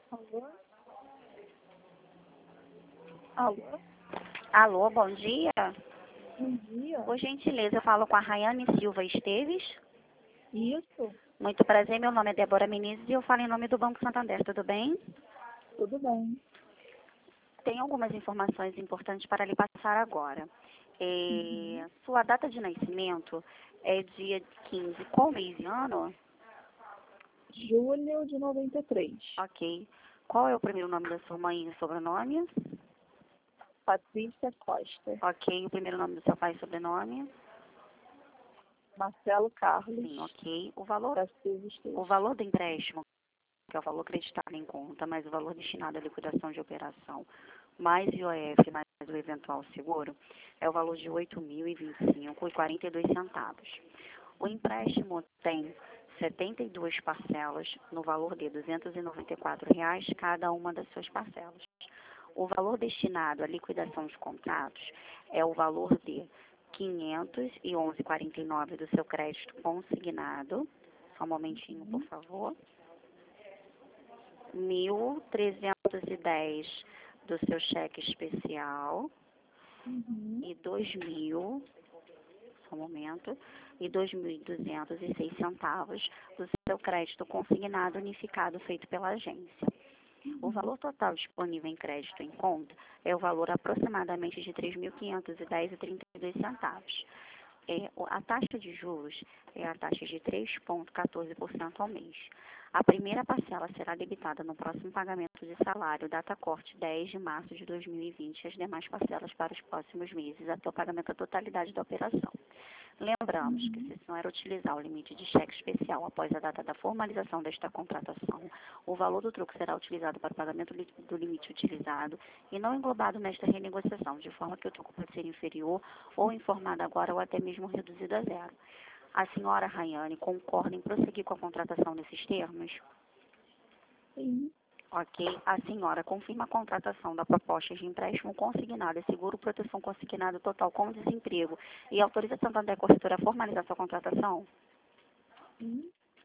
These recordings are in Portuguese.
Alô? Alô? Alô, bom dia. Bom dia. Por gentileza, eu falo com a Rayane Silva Esteves. Isso, Muito prazer, meu nome é Débora Menezes e eu falo em nome do Banco Santander, tudo bem? tudo bem. Tem algumas informações importantes para lhe passar agora. Sua data de nascimento é dia 15, qual mês e ano? Julho de 93. Ok. Qual é o primeiro nome da sua mãe e o sobrenome? Patrícia Costa. Ok. O primeiro nome do seu pai e sobrenome? Marcelo Carlos. Sim, ok. O valor Da Silva Esteves. O valor do empréstimo, que é o valor creditado em conta, mais o valor destinado à liquidação de operação, mais IOF, mais o eventual seguro, é o valor de R$ 8.025,42. O empréstimo tem 72 parcelas no valor de R$ 294 cada uma das suas parcelas. O valor destinado à liquidação de contratos é o valor de R$ 511,49 do seu crédito consignado. Só um momentinho, por favor. 1.310 do seu cheque especial e 2.000, só um momento, e 2.206 centavos do seu crédito consignado unificado feito pela agência. O valor total disponível em crédito em conta é o valor aproximadamente de R$ 3.510,32 centavos. A taxa de juros é a taxa de 3,14% ao mês. A primeira parcela será debitada no próximo pagamento de salário, data corte 10 de março de 2020, e as demais parcelas para os próximos meses, até o pagamento da totalidade da operação. Lembramos que, se a senhora utilizar o limite de cheque especial após a data da formalização desta contratação, o valor do truque será utilizado para o pagamento do limite utilizado e não englobado nesta renegociação, de forma que o truque pode ser inferior ou informado agora ou até mesmo reduzido a zero. A senhora Rayane concorda em prosseguir com a contratação nesses termos? Sim. Ok. A senhora confirma a contratação da proposta de empréstimo consignado e seguro proteção consignado total com desemprego e autoriza a Santander Corretora a formalizar sua contratação? Sim.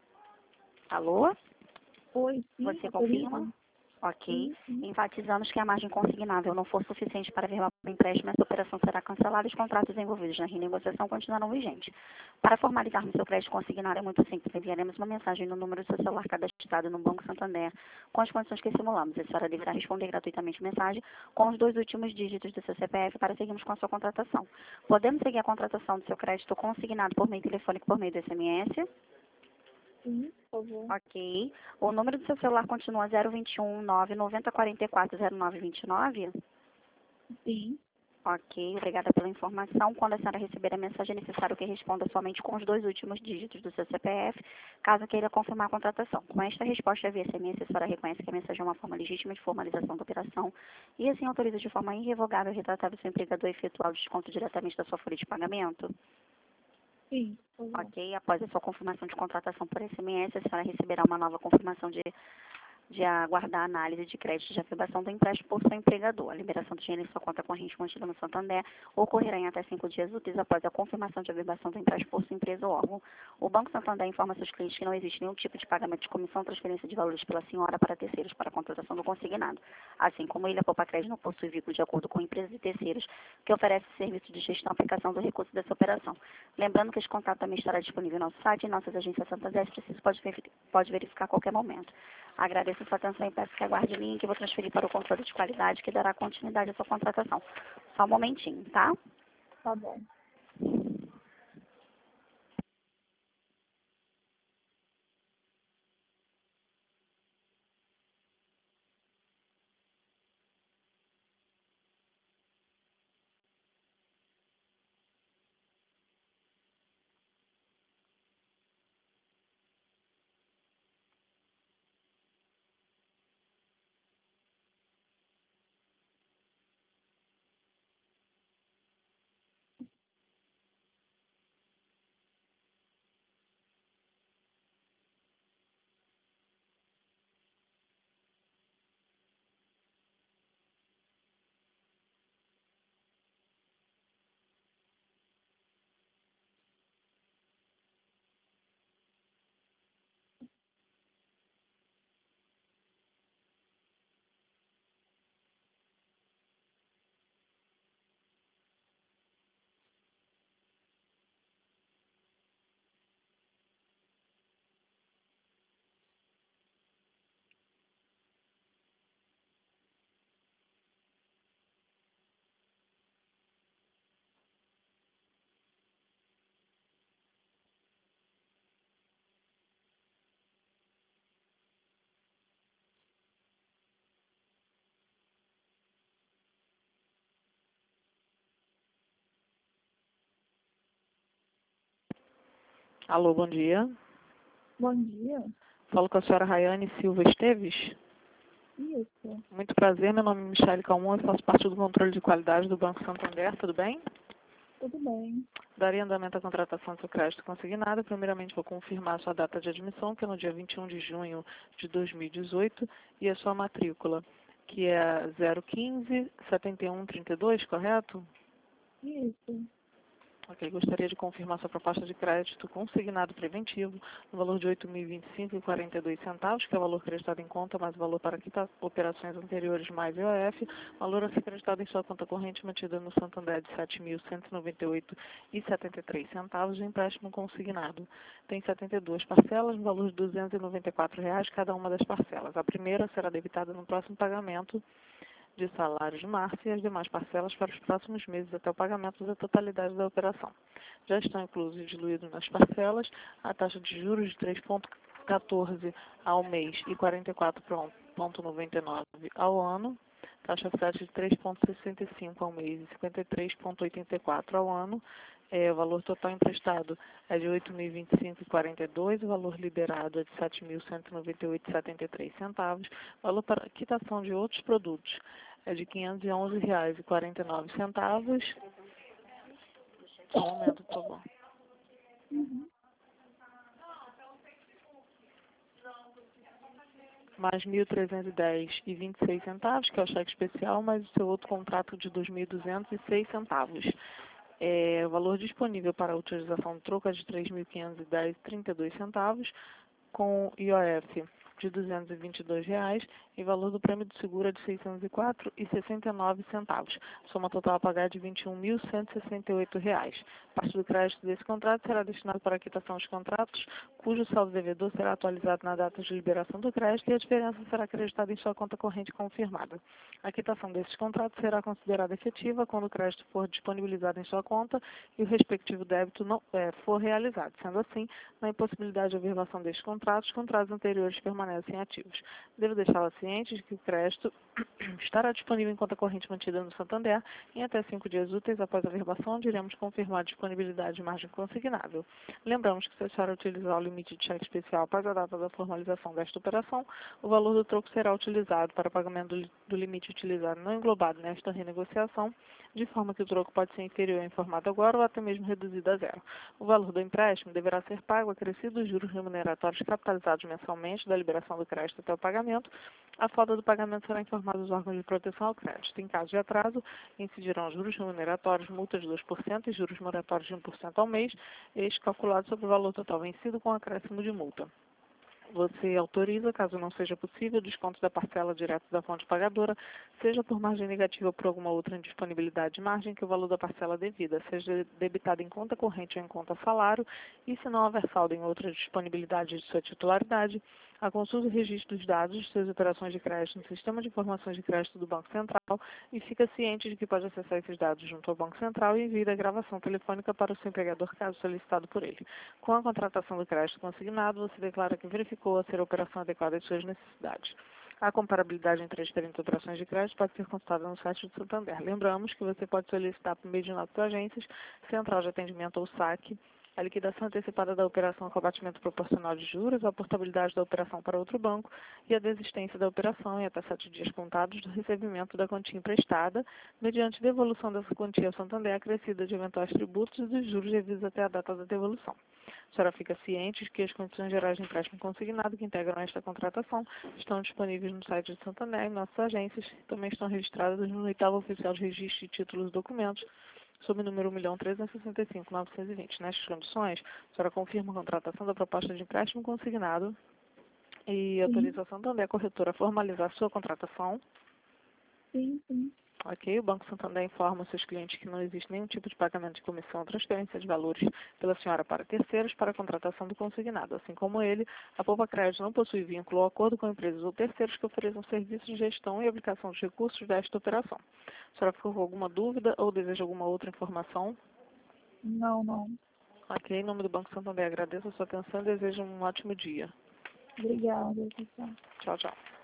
Alô? Oi, sim. Você autoriza. confirma? Ok. Sim. Enfatizamos que a margem consignável não for suficiente para verbal o empréstimo, essa operação será cancelada e os contratos envolvidos na renegociação continuarão vigentes. Para formalizarmos seu crédito consignado é muito simples. Enviaremos uma mensagem no número do seu celular cadastrado no Banco Santander com as condições que simulamos. A senhora deverá responder gratuitamente a mensagem com os 2 últimos dígitos do seu CPF para seguirmos com a sua contratação. Podemos seguir a contratação do seu crédito consignado por meio telefônico por meio do SMS? Sim, por favor. Ok. O número do seu celular continua 021 99044 0929? Sim. Ok, obrigada pela informação. Quando a senhora receber a mensagem, é necessário que responda somente com os 2 últimos dígitos do seu CPF, caso queira confirmar a contratação. Com esta resposta via SMS, a senhora reconhece que a mensagem é uma forma legítima de formalização da operação e assim autoriza de forma irrevogável e retratável o seu empregador a efetuar o desconto diretamente da sua folha de pagamento? Sim, por favor. Ok, após a sua confirmação de contratação por SMS, a senhora receberá uma nova confirmação de aguardar a análise de crédito de aprovação do empréstimo por seu empregador. A liberação do dinheiro em sua conta corrente mantida no Santander ocorrerá em até 5 dias úteis após a confirmação de averbação do empréstimo por sua empresa ou órgão. O Banco Santander informa seus clientes que não existe nenhum tipo de pagamento de comissão ou transferência de valores pela senhora para terceiros para a contratação do consignado. Assim como ele, a Poupa Crédito não possui vínculo de acordo com empresas e terceiros que oferecem serviço de gestão e aplicação do recurso dessa operação. Lembrando que este contato também estará disponível no nosso site e em nossas agências Santander, se preciso, pode verificar a qualquer momento. Agradeço a sua atenção e peço que aguarde em linha que eu vou transferir para o controle de qualidade que dará continuidade à sua contratação. Só um momentinho, tá? Tá bom. Alô, bom dia. Bom dia. Falo com a senhora Rayane Silva Esteves. Isso. Muito prazer, meu nome é Michele Calmon, eu faço parte do controle de qualidade do Banco Santander, tudo bem? Tudo bem. Daria andamento à contratação do seu crédito consignado. Primeiramente, vou confirmar a sua data de admissão, que é no dia 21 de junho de 2018, e a sua matrícula, que é 015-7132, correto? Isso. Ok, gostaria de confirmar sua proposta de crédito consignado preventivo no valor de R$ 8.025,42, que é o valor acreditado em conta, mais o valor para operações anteriores mais IOF, valor a ser acreditado em sua conta corrente mantida no Santander de R$ 7.198,73, de empréstimo consignado. Tem 72 parcelas, no valor de R$ 294, cada uma das parcelas. A primeira será debitada no próximo pagamento de salários de março e as demais parcelas para os próximos meses até o pagamento da totalidade da operação. Já estão inclusos e diluídos nas parcelas a taxa de juros de 3,14 ao mês e 44,99 ao ano, taxa FED de 3,65 ao mês e 53,84 ao ano. O valor total emprestado é de R$ 8.025,42, o valor liberado é de R$ 7.198,73, valor para quitação de outros produtos é de R$ 511,49. Só um momento, por favor. Uhum. Mais R$ 1.310,26, que é o cheque especial, mais o seu outro contrato de R$ 2.206. O valor disponível para a utilização do troco é de R$ 3.510,32, com IOF de R$ 222 e valor do prêmio de seguro é de R$ 604,69. Soma total a pagar de R$ 21.168. Parte do crédito desse contrato será destinado para a quitação dos contratos, cujo saldo devedor será atualizado na data de liberação do crédito e a diferença será acreditada em sua conta corrente confirmada. A quitação desses contratos será considerada efetiva quando o crédito for disponibilizado em sua conta e o respectivo débito não for realizado. Sendo assim, na impossibilidade de averbação destes contratos, os contratos anteriores permanecem ativos. Devo deixá-la ciente de que o crédito estará disponível em conta corrente mantida no Santander em até 5 dias úteis após a averbação, onde iremos confirmar a disponibilidade de margem consignável. Lembramos que se a senhora utilizar o limite de cheque especial após a data da formalização desta operação, o valor do troco será utilizado para pagamento do limite utilizado não englobado nesta renegociação, de forma que o troco pode ser inferior ao informado agora ou até mesmo reduzido a zero. O valor do empréstimo deverá ser pago acrescido os juros remuneratórios capitalizados mensalmente da liberação do crédito até o pagamento. A falta do pagamento será informada aos órgãos de proteção ao crédito. Em caso de atraso, incidirão juros remuneratórios, multas de 2% e juros moratórios de 1% ao mês, este calculado sobre o valor total vencido com acréscimo de multa. Você autoriza, caso não seja possível, o desconto da parcela direto da fonte pagadora, seja por margem negativa ou por alguma outra indisponibilidade de margem, que o valor da parcela devida seja debitado em conta corrente ou em conta salário, e se não houver saldo em outra disponibilidade de sua titularidade, a consulta e registro dos dados de suas operações de crédito no Sistema de Informações de Crédito do Banco Central e fica ciente de que pode acessar esses dados junto ao Banco Central e envia a gravação telefônica para o seu empregador, caso solicitado por ele. Com a contratação do crédito consignado, você declara que verificou a ser a operação adequada às suas necessidades. A comparabilidade entre as diferentes operações de crédito pode ser consultada no site do Santander. Lembramos que você pode solicitar por meio de nossas agências, Central de Atendimento ou SAC, a liquidação antecipada da operação com abatimento proporcional de juros, a portabilidade da operação para outro banco e a desistência da operação em até 7 dias contados do recebimento da quantia emprestada, mediante devolução dessa quantia ao Santander acrescida de eventuais tributos e dos juros devidos até a data da devolução. A senhora fica ciente de que as condições gerais de empréstimo consignado que integram esta contratação estão disponíveis no site do Santander e em nossas agências, também estão registradas no 8º Oficial de Registro de Títulos e Documentos, sob o número 1.365.920. Nestas condições, a senhora confirma a contratação da proposta de empréstimo consignado e autoriza a Santander, a corretora, a formalizar sua contratação. Sim. Ok, o Banco Santander informa seus clientes que não existe nenhum tipo de pagamento de comissão ou transferência de valores pela senhora para terceiros para a contratação do consignado. Assim como ele, a Poupa Crédito não possui vínculo ou acordo com empresas ou terceiros que ofereçam serviços de gestão e aplicação dos recursos desta operação. A senhora ficou com alguma dúvida ou deseja alguma outra informação? Não. Ok, em nome do Banco Santander, agradeço a sua atenção e desejo um ótimo dia. Obrigada, pessoal. Tchau, tchau.